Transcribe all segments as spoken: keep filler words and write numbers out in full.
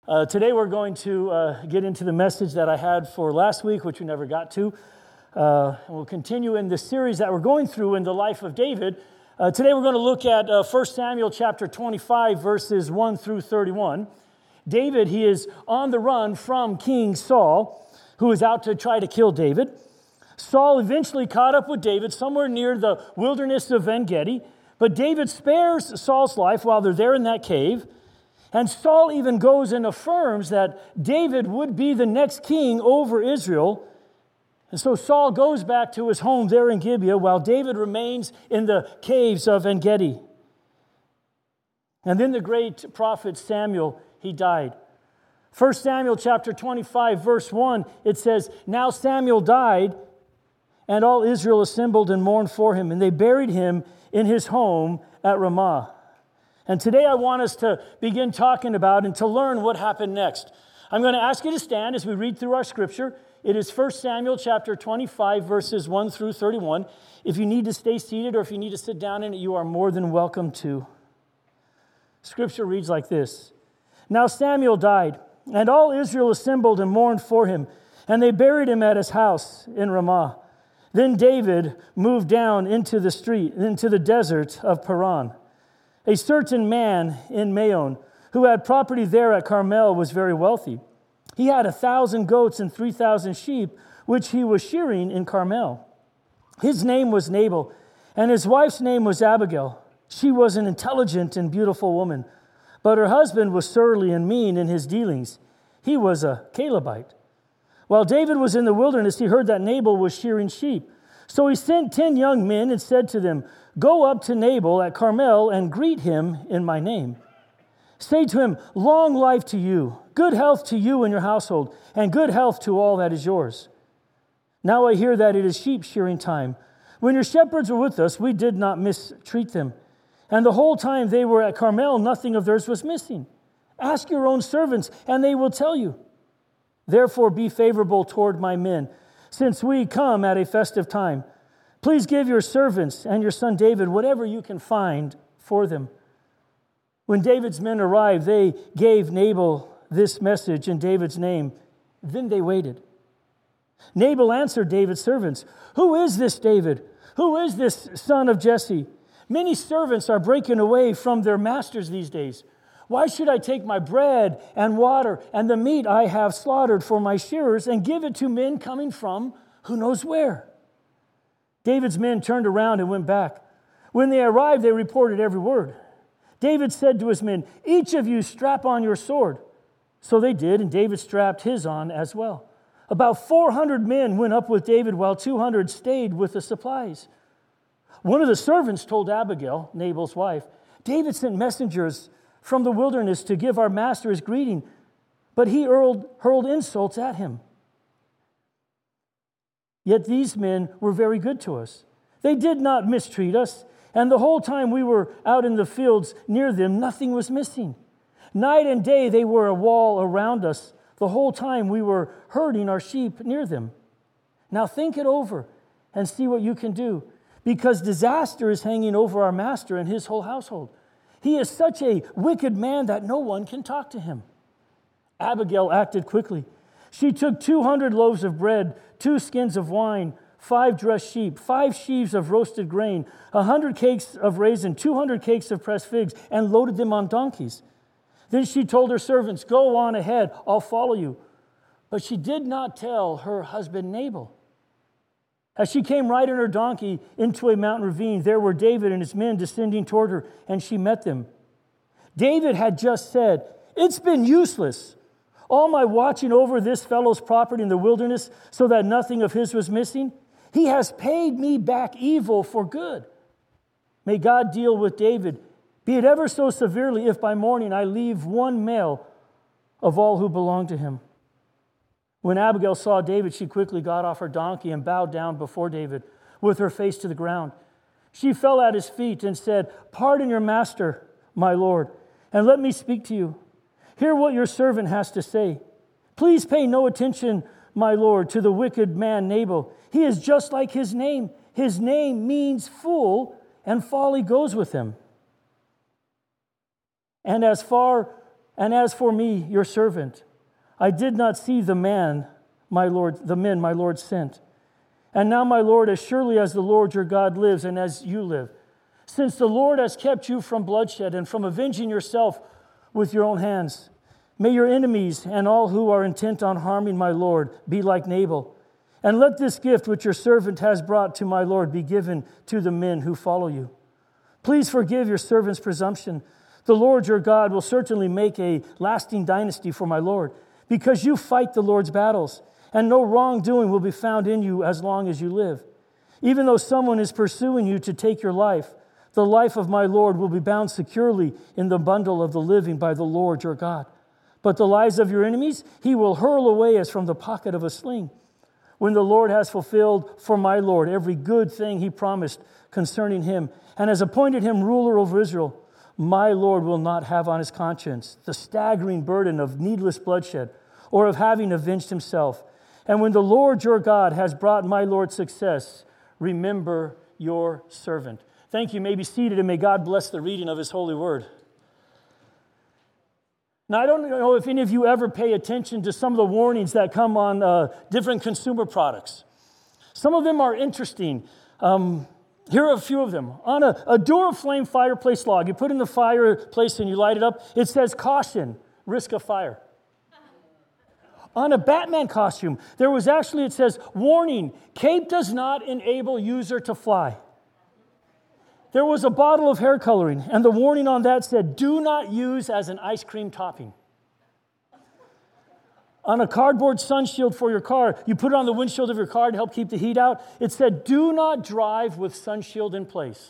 Uh, today we're going to uh, get into the message that I had for last week, which we never got to. Uh, and we'll continue in the series that we're going through in the life of David. Uh, today we're going to look at uh, First Samuel chapter twenty-five, verses one through thirty-one. David, he is on the run from King Saul, who is out to try to kill David. Saul eventually caught up with David somewhere near the wilderness of En-Gedi, but David spares Saul's life while they're there in that cave. And Saul even goes and affirms that David would be the next king over Israel. And so Saul goes back to his home there in Gibeah while David remains in the caves of En-Gedi. And then the great prophet Samuel, he died. First Samuel chapter twenty-five, verse one, it says, "Now Samuel died, and all Israel assembled and mourned for him, and they buried him in his home at Ramah." And today I want us to begin talking about and to learn what happened next. I'm going to ask you to stand as we read through our scripture. It is First Samuel chapter twenty-five, verses one through thirty-one. If you need to stay seated or if you need to sit down in it, you are more than welcome to. Scripture reads like this. "Now Samuel died, and all Israel assembled and mourned for him, and they buried him at his house in Ramah. Then David moved down into the street, into the desert of Paran. A certain man in Maon, who had property there at Carmel, was very wealthy. He had a thousand goats and three thousand sheep, which he was shearing in Carmel. His name was Nabal, and his wife's name was Abigail. She was an intelligent and beautiful woman, but her husband was surly and mean in his dealings. He was a Calebite. While David was in the wilderness, he heard that Nabal was shearing sheep. So he sent ten young men and said to them, 'Go up to Nabal at Carmel and greet him in my name. Say to him, long life to you, good health to you and your household, and good health to all that is yours. Now I hear that it is sheep shearing time. When your shepherds were with us, we did not mistreat them. And the whole time they were at Carmel, nothing of theirs was missing. Ask your own servants, and they will tell you. Therefore be favorable toward my men, since we come at a festive time. Please give your servants and your son David whatever you can find for them.' When David's men arrived, they gave Nabal this message in David's name. Then they waited. Nabal answered David's servants, 'Who is this David? Who is this son of Jesse? Many servants are breaking away from their masters these days. Why should I take my bread and water and the meat I have slaughtered for my shearers and give it to men coming from who knows where?' David's men turned around and went back. When they arrived, they reported every word. David said to his men, 'Each of you strap on your sword.' So they did, and David strapped his on as well. About four hundred men went up with David, while two hundred stayed with the supplies. One of the servants told Abigail, Nabal's wife, 'David sent messengers from the wilderness to give our master his greeting, but he hurled, hurled insults at him. Yet these men were very good to us. They did not mistreat us, and the whole time we were out in the fields near them, nothing was missing. Night and day they were a wall around us. The whole time we were herding our sheep near them. Now think it over and see what you can do, because disaster is hanging over our master and his whole household. He is such a wicked man that no one can talk to him.' Abigail acted quickly. She took two hundred loaves of bread, two skins of wine, five dressed sheep, five sheaves of roasted grain, a hundred cakes of raisin, two hundred cakes of pressed figs, and loaded them on donkeys. Then she told her servants, 'Go on ahead, I'll follow you.' But she did not tell her husband Nabal. As she came riding her donkey into a mountain ravine, there were David and his men descending toward her, and she met them. David had just said, 'It's been useless, all my watching over this fellow's property in the wilderness so that nothing of his was missing. He has paid me back evil for good. May God deal with David, be it ever so severely, if by morning I leave one male of all who belong to him.' When Abigail saw David, she quickly got off her donkey and bowed down before David with her face to the ground. She fell at his feet and said, 'Pardon your master, my lord, and let me speak to you. Hear what your servant has to say. Please pay no attention, my lord, to the wicked man Nabal. He is just like his name. His name means fool, and folly goes with him. And as far And as for me, your servant, I did not see the man, my Lord, the men my Lord sent. And now, my Lord, as surely as the Lord your God lives and as you live, since the Lord has kept you from bloodshed and from avenging yourself with your own hands, may your enemies and all who are intent on harming my Lord be like Nabal. And let this gift which your servant has brought to my Lord be given to the men who follow you. Please forgive your servant's presumption. The Lord your God will certainly make a lasting dynasty for my Lord, because you fight the Lord's battles, and no wrongdoing will be found in you as long as you live. Even though someone is pursuing you to take your life, the life of my Lord will be bound securely in the bundle of the living by the Lord your God. But the lives of your enemies he will hurl away as from the pocket of a sling. When the Lord has fulfilled for my Lord every good thing he promised concerning him, and has appointed him ruler over Israel, my Lord will not have on his conscience the staggering burden of needless bloodshed or of having avenged himself. And when the Lord your God has brought my Lord success, remember your servant. Thank you. You may be seated, and may God bless the reading of his holy word. Now, I don't know if any of you ever pay attention to some of the warnings that come on uh, different consumer products. Some of them are interesting. Um, here are a few of them. On a, a Duraflame fireplace log, you put in the fireplace and you light it up, it says, caution, risk of fire. On a Batman costume, there was actually, it says, warning, cape does not enable user to fly. There was a bottle of hair coloring, and the warning on that said, do not use as an ice cream topping. On a cardboard sun shield for your car, you put it on the windshield of your car to help keep the heat out. It said, do not drive with sun shield in place.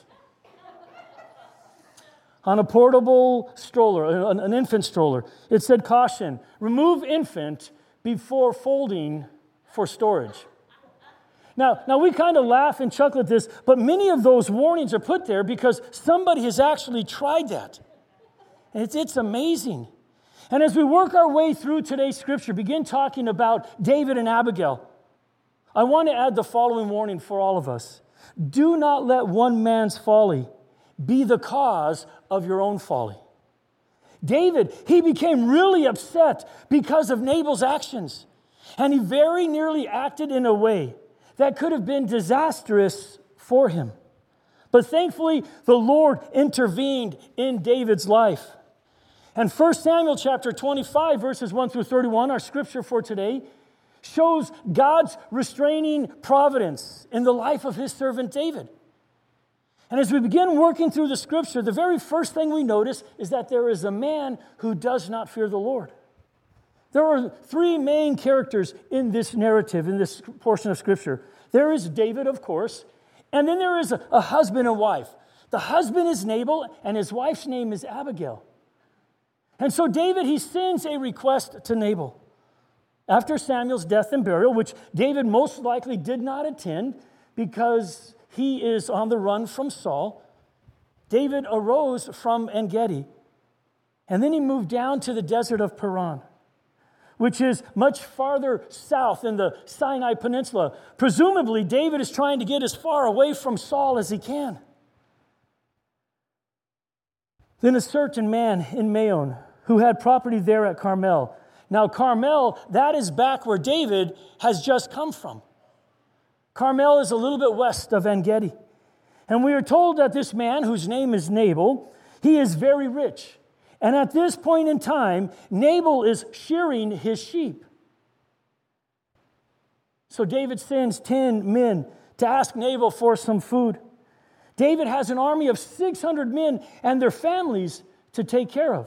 On a portable stroller, an infant stroller, it said, caution, remove infant before folding for storage. Now, now we kind of laugh and chuckle at this, but many of those warnings are put there because somebody has actually tried that. And it's, it's amazing. And as we work our way through today's scripture, begin talking about David and Abigail, I want to add the following warning for all of us. Do not let one man's folly be the cause of your own folly. David, he became really upset because of Nabal's actions, and he very nearly acted in a way that could have been disastrous for him. But thankfully, the Lord intervened in David's life. And First Samuel chapter twenty-five, verses one through thirty-one, our scripture for today, shows God's restraining providence in the life of his servant David. And as we begin working through the scripture, the very first thing we notice is that there is a man who does not fear the Lord. There are three main characters in this narrative, in this portion of Scripture. There is David, of course, and then there is a, a husband and wife. The husband is Nabal, and his wife's name is Abigail. And so David, he sends a request to Nabal. After Samuel's death and burial, which David most likely did not attend because he is on the run from Saul, David arose from En-Gedi, and then he moved down to the desert of Paran, which is much farther south in the Sinai Peninsula. Presumably, David is trying to get as far away from Saul as he can. Then a certain man in Maon who had property there at Carmel. Now, Carmel, that is back where David has just come from. Carmel is a little bit west of En-Gedi. And we are told that this man, whose name is Nabal, he is very rich. And at this point in time, Nabal is shearing his sheep. So David sends ten men to ask Nabal for some food. David has an army of six hundred men and their families to take care of.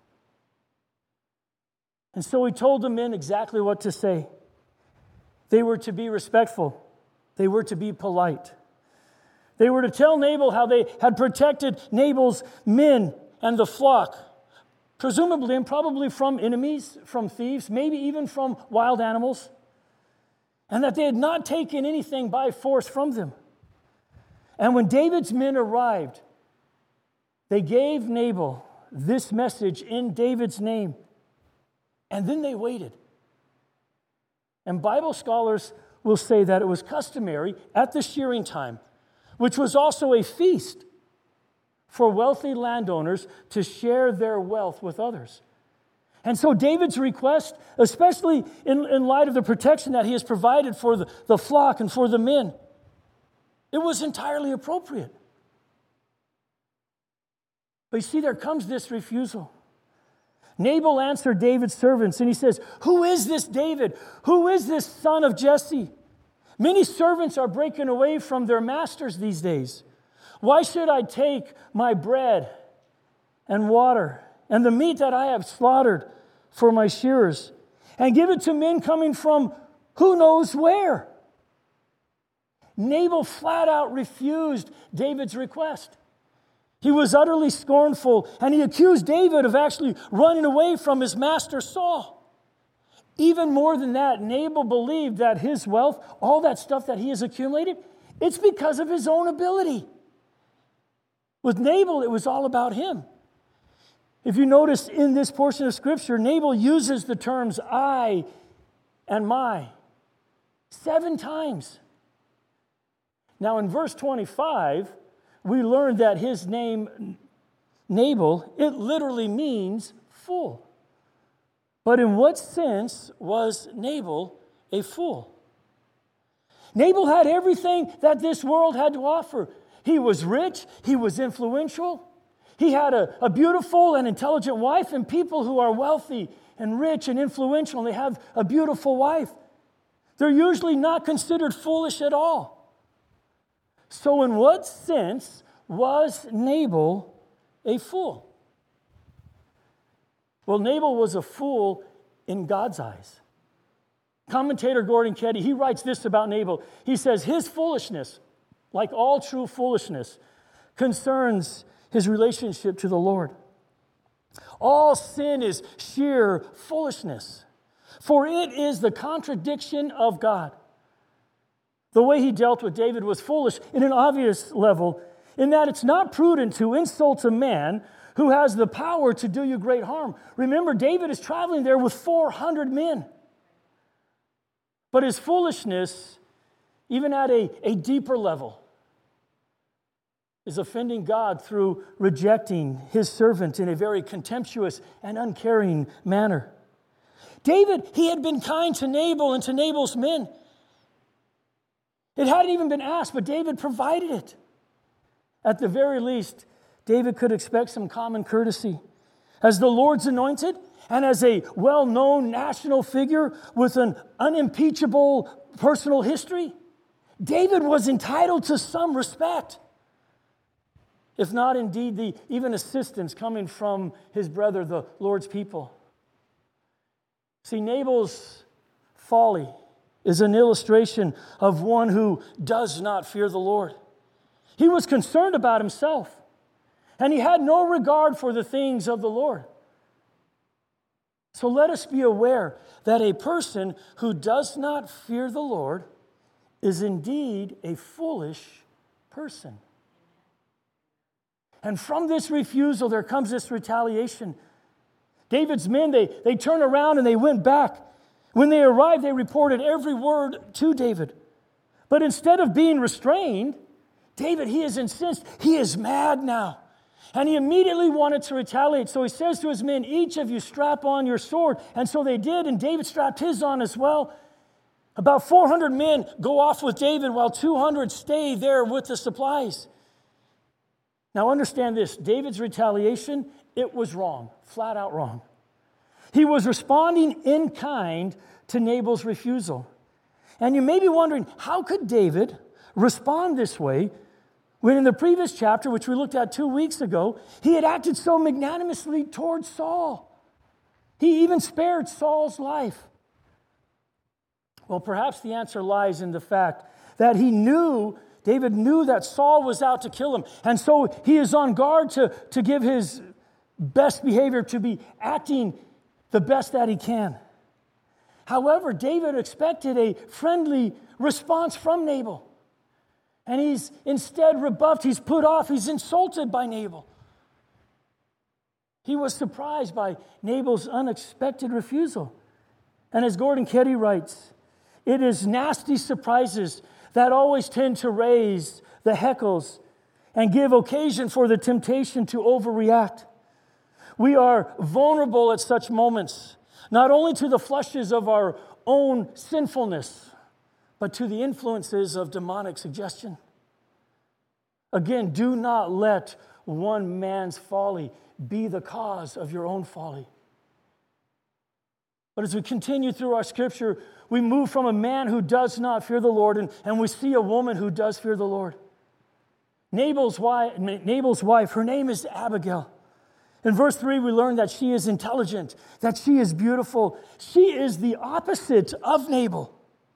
And so he told the men exactly what to say. They were to be respectful. They were to be polite. They were to tell Nabal how they had protected Nabal's men and the flock, presumably and probably from enemies, from thieves, maybe even from wild animals, and that they had not taken anything by force from them. And when David's men arrived, they gave Nabal this message in David's name, and then they waited. And Bible scholars will say that it was customary at the shearing time, which was also a feast for wealthy landowners to share their wealth with others. And so David's request, especially in, in light of the protection that he has provided for the, the flock and for the men, it was entirely appropriate. But you see, there comes this refusal. Nabal answered David's servants, and he says, "Who is this David? Who is this son of Jesse? Many servants are breaking away from their masters these days. Why should I take my bread and water and the meat that I have slaughtered for my shearers and give it to men coming from who knows where?" Nabal flat out refused David's request. He was utterly scornful, and he accused David of actually running away from his master Saul. Even more than that, Nabal believed that his wealth, all that stuff that he has accumulated, it's because of his own ability. With Nabal, it was all about him. If you notice in this portion of Scripture, Nabal uses the terms I and my seven times. Now in verse twenty-five, we learned that his name, Nabal, it literally means fool. But in what sense was Nabal a fool? Nabal had everything that this world had to offer. He was rich, he was influential, he had a, a beautiful and intelligent wife, and people who are wealthy and rich and influential, and they have a beautiful wife, they're usually not considered foolish at all. So in what sense was Nabal a fool? Well, Nabal was a fool in God's eyes. Commentator Gordon Keddie, he writes this about Nabal. He says, his foolishness, like all true foolishness, concerns his relationship to the Lord. All sin is sheer foolishness, for it is the contradiction of God. The way he dealt with David was foolish in an obvious level, in that it's not prudent to insult a man who has the power to do you great harm. Remember, David is traveling there with four hundred men. But his foolishness, even at a, a deeper level, is offending God through rejecting his servant in a very contemptuous and uncaring manner. David, he had been kind to Nabal and to Nabal's men. It hadn't even been asked, but David provided it. At the very least, David could expect some common courtesy. As the Lord's anointed and as a well-known national figure with an unimpeachable personal history, David was entitled to some respect, if not indeed the even assistance coming from his brother, the Lord's people. See, Nabal's folly is an illustration of one who does not fear the Lord. He was concerned about himself, and he had no regard for the things of the Lord. So let us be aware that a person who does not fear the Lord is indeed a foolish person. And from this refusal, there comes this retaliation. David's men, they, they turned around and they went back. When they arrived, they reported every word to David. But instead of being restrained, David, he is incensed. He is mad now. And he immediately wanted to retaliate. So he says to his men, each of you strap on your sword. And so they did, and David strapped his on as well. About four hundred men go off with David while two hundred stay there with the supplies. Now understand this, David's retaliation, it was wrong, flat out wrong. He was responding in kind to Nabal's refusal. And you may be wondering, how could David respond this way when in the previous chapter, which we looked at two weeks ago, he had acted so magnanimously towards Saul? He even spared Saul's life. Well, perhaps the answer lies in the fact that he knew, David knew that Saul was out to kill him. And so he is on guard to, to give his best behavior, to be acting the best that he can. However, David expected a friendly response from Nabal. And he's instead rebuffed, he's put off, he's insulted by Nabal. He was surprised by Nabal's unexpected refusal. And as Gordon Keddie writes, it is nasty surprises that always tend to raise the heckles and give occasion for the temptation to overreact. We are vulnerable at such moments, not only to the flushes of our own sinfulness, but to the influences of demonic suggestion. Again, do not let one man's folly be the cause of your own folly. But as we continue through our scripture, we move from a man who does not fear the Lord, and, and we see a woman who does fear the Lord. Nabal's wife, Nabal's wife, her name is Abigail. In verse three, we learn that she is intelligent, that she is beautiful. She is the opposite of Nabal.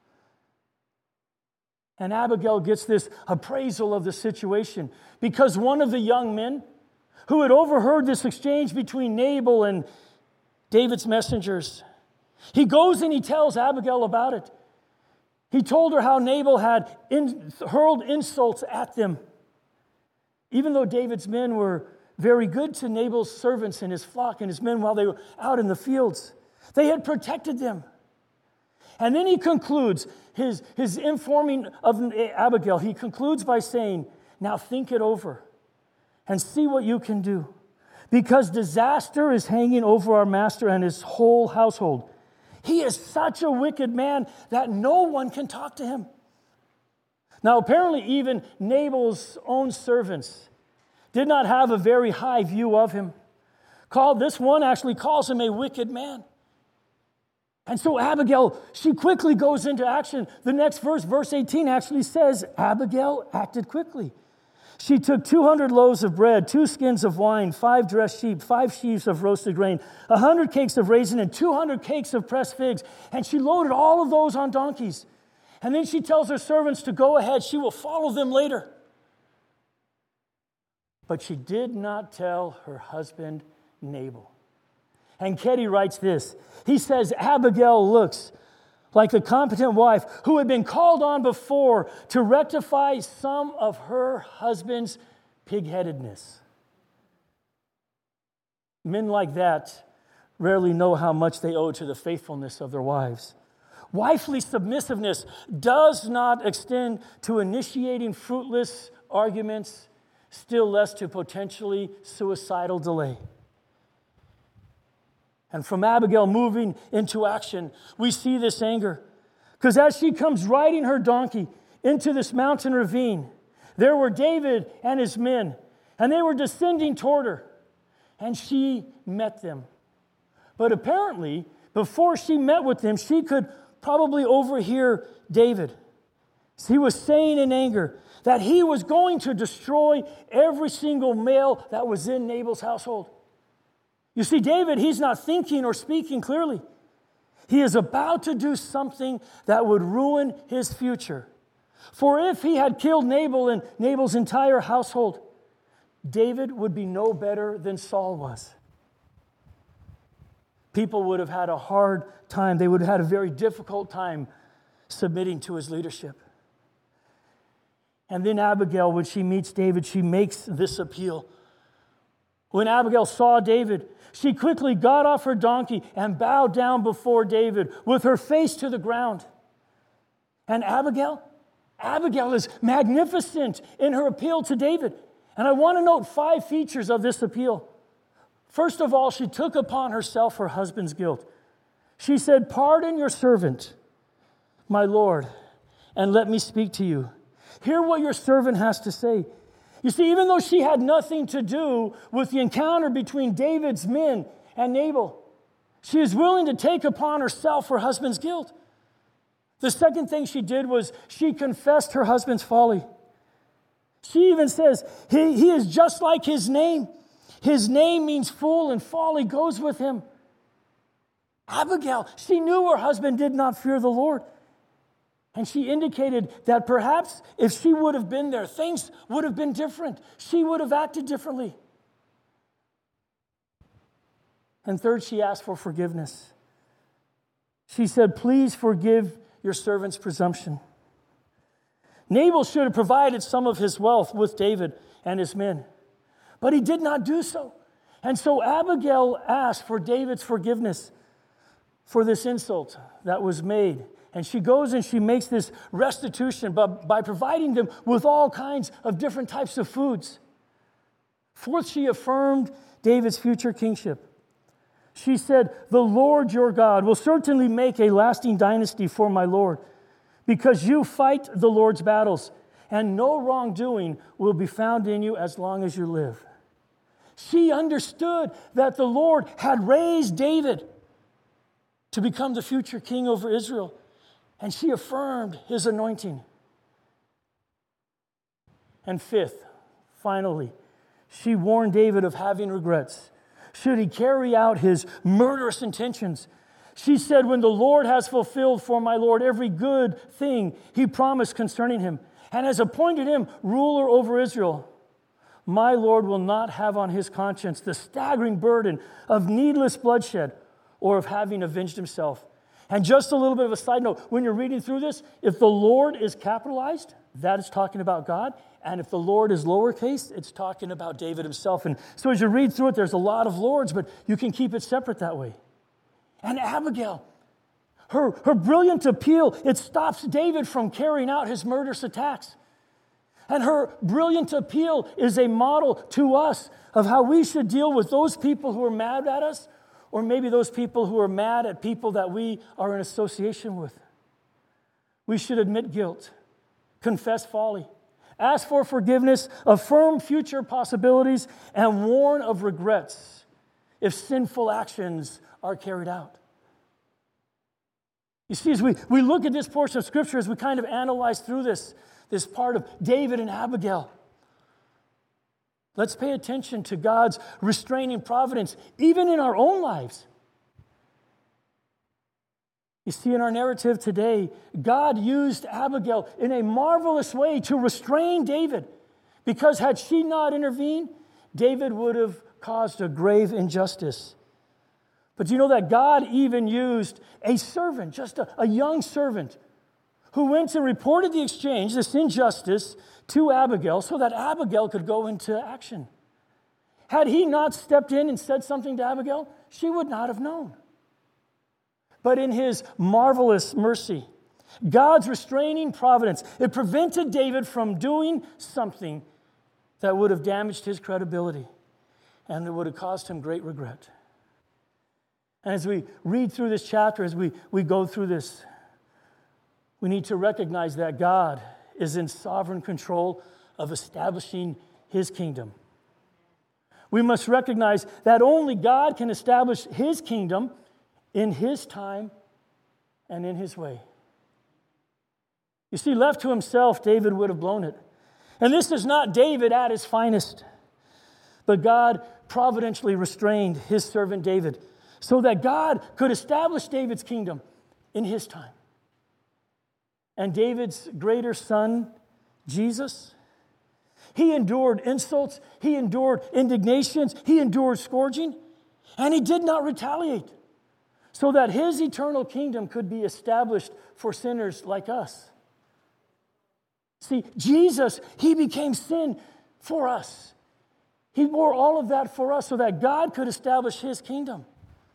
And Abigail gets this appraisal of the situation because one of the young men who had overheard this exchange between Nabal and David's messengers, he goes and he tells Abigail about it. He told her how Nabal had in, hurled insults at them. Even though David's men were very good to Nabal's servants and his flock and his men while they were out in the fields, they had protected them. And then he concludes his, his informing of Abigail. He concludes by saying, now think it over and see what you can do, because disaster is hanging over our master and his whole household. He is such a wicked man that no one can talk to him. Now, apparently, even Nabal's own servants did not have a very high view of him. Called, this one actually calls him a wicked man. And so Abigail, she quickly goes into action. The next verse, verse eighteen, actually says, Abigail acted quickly. She took two hundred loaves of bread, two skins of wine, five dressed sheep, five sheaves of roasted grain, one hundred cakes of raisin, and two hundred cakes of pressed figs. And she loaded all of those on donkeys. And then she tells her servants to go ahead. She will follow them later. But she did not tell her husband, Nabal. And Ketty writes this. He says, Abigail looks like a competent wife who had been called on before to rectify some of her husband's pig-headedness. Men like that rarely know how much they owe to the faithfulness of their wives. Wifely submissiveness does not extend to initiating fruitless arguments, still less to potentially suicidal delay. And from Abigail moving into action, we see this anger. Because as she comes riding her donkey into this mountain ravine, there were David and his men, and they were descending toward her, and she met them. But apparently, before she met with them, she could probably overhear David. He was saying in anger that he was going to destroy every single male that was in Nabal's household. You see, David, he's not thinking or speaking clearly. He is about to do something that would ruin his future. For if he had killed Nabal and Nabal's entire household, David would be no better than Saul was. People would have had a hard time. They would have had a very difficult time submitting to his leadership. And then Abigail, when she meets David, she makes this appeal. When Abigail saw David, she quickly got off her donkey and bowed down before David with her face to the ground. And Abigail, Abigail is magnificent in her appeal to David. And I want to note five features of this appeal. First of all, she took upon herself her husband's guilt. She said, "Pardon your servant, my Lord, and let me speak to you. Hear what your servant has to say." You see, even though she had nothing to do with the encounter between David's men and Nabal, she is willing to take upon herself her husband's guilt. The second thing she did was she confessed her husband's folly. She even says, he, he is just like his name. His name means fool, and folly goes with him. Abigail, she knew her husband did not fear the Lord. And she indicated that perhaps if she would have been there, things would have been different. She would have acted differently. And third, she asked for forgiveness. She said, "Please forgive your servant's presumption." Nabal should have provided some of his wealth with David and his men, but he did not do so. And so Abigail asked for David's forgiveness for this insult that was made. And she goes and she makes this restitution by, by providing them with all kinds of different types of foods. Fourth, she affirmed David's future kingship. She said, "The Lord your God will certainly make a lasting dynasty for my Lord, because you fight the Lord's battles, and no wrongdoing will be found in you as long as you live." She understood that the Lord had raised David to become the future king over Israel, and she affirmed his anointing. And fifth, finally, she warned David of having regrets should he carry out his murderous intentions. She said, "When the Lord has fulfilled for my Lord every good thing he promised concerning him, and has appointed him ruler over Israel, my Lord will not have on his conscience the staggering burden of needless bloodshed or of having avenged himself." And just a little bit of a side note, when you're reading through this, if the Lord is capitalized, that is talking about God. And if the Lord is lowercase, it's talking about David himself. And so as you read through it, there's a lot of Lords, but you can keep it separate that way. And Abigail, her, her brilliant appeal, it stops David from carrying out his murderous attacks. And her brilliant appeal is a model to us of how we should deal with those people who are mad at us, or maybe those people who are mad at people that we are in association with. We should admit guilt, confess folly, ask for forgiveness, affirm future possibilities, and warn of regrets if sinful actions are carried out. You see, as we, we look at this portion of Scripture, as we kind of analyze through this, this part of David and Abigail, let's pay attention to God's restraining providence, even in our own lives. You see, in our narrative today, God used Abigail in a marvelous way to restrain David, because had she not intervened, David would have caused a grave injustice. But you know that God even used a servant, just a, a young servant, who went and reported the exchange, this injustice, to Abigail so that Abigail could go into action. Had he not stepped in and said something to Abigail, she would not have known. But in his marvelous mercy, God's restraining providence, it prevented David from doing something that would have damaged his credibility and it would have caused him great regret. And as we read through this chapter, as we, we go through this, we need to recognize that God is in sovereign control of establishing his kingdom. We must recognize that only God can establish his kingdom in his time and in his way. You see, left to himself, David would have blown it. And this is not David at his finest, but God providentially restrained his servant David so that God could establish David's kingdom in his time. And David's greater son, Jesus, he endured insults, he endured indignations, he endured scourging, and he did not retaliate, so that his eternal kingdom could be established for sinners like us. See, Jesus, he became sin for us. He bore all of that for us so that God could establish his kingdom.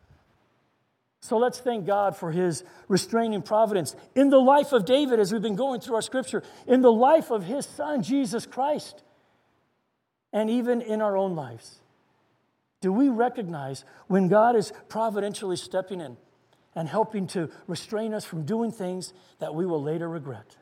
So let's thank God for his restraining providence in the life of David, as we've been going through our scripture, in the life of his son, Jesus Christ, and even in our own lives. Do we recognize when God is providentially stepping in and helping to restrain us from doing things that we will later regret?